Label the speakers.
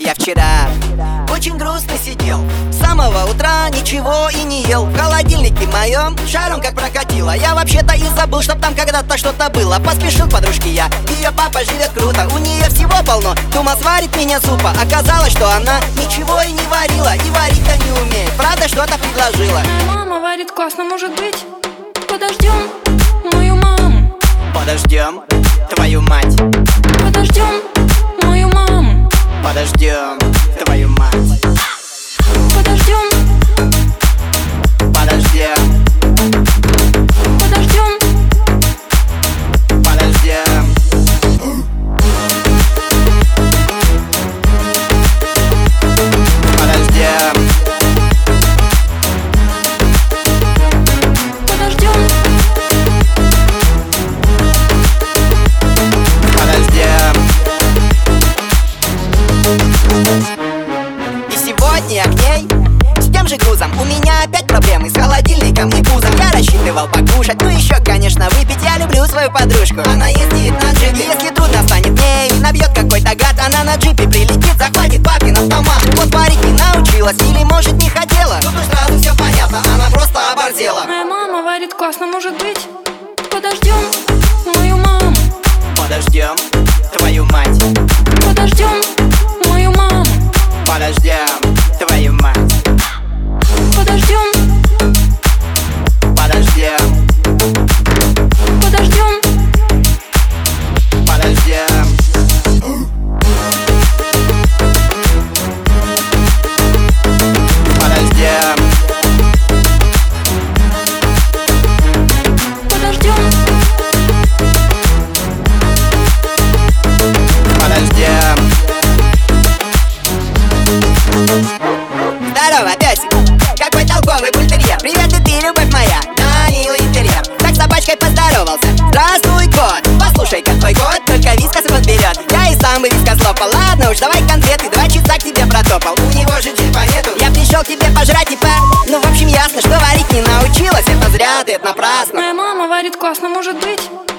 Speaker 1: Я вчера очень грустно сидел, с самого утра ничего и не ел. В холодильнике моем шаром как прокатило. Я вообще-то и забыл, чтоб там когда-то что-то было. Поспешил к подружке я, ее папа живет круто. У нее всего полно, думал сварит меня супа. Оказалось, что она ничего и не варила, и варить-то не умеет. Правда, что-то предложила.
Speaker 2: Мама варит классно, может быть, подождем мою маму.
Speaker 1: Подождем твою мать.
Speaker 2: Подождем мою маму.
Speaker 1: Подождем твою мать.
Speaker 2: Подождем.
Speaker 1: Подождем.
Speaker 2: Подождем.
Speaker 1: Подождем. Подождем.
Speaker 2: Подождем.
Speaker 1: Подождем. И сегодня я к ней с тем же грузом. У меня опять проблемы с холодильником и пузом. Я рассчитывал покушать, ну еще, конечно, выпить. Я люблю свою подружку, она ездит на джипе. Если трудно станет мне и набьет какой-то гад, она на джипе прилетит, захватит папин автомат. Вот варить не научилась или может не хотела. Тут уж сразу все понятно, она просто оборзела.
Speaker 2: Моя мама варит классно, может быть, подождем мою маму.
Speaker 1: Подождем твою мать.
Speaker 2: Подождем мою маму.
Speaker 1: Подождем твою мать.
Speaker 2: Подождем.
Speaker 1: Подождем.
Speaker 2: Подождем.
Speaker 1: Подождем. Подождем.
Speaker 2: Подождем.
Speaker 1: Подождем. Здорово, песик, какой толковый бультерьер. Привет, и ты, любовь моя, да, милый интерьер. Так с собачкой поздоровался. Здравствуй, кот, послушай-ка, твой кот только вискас вот берет. Я и сам бы вискас лопал. Ладно уж, давай конфеты, 2 часа к тебе протопал. У него же джипа нету. Я пришел к тебе пожрать и Ну, в общем, ясно, что варить не научилась. Это зря, ты, это напрасно.
Speaker 2: Моя мама варит классно, может быть,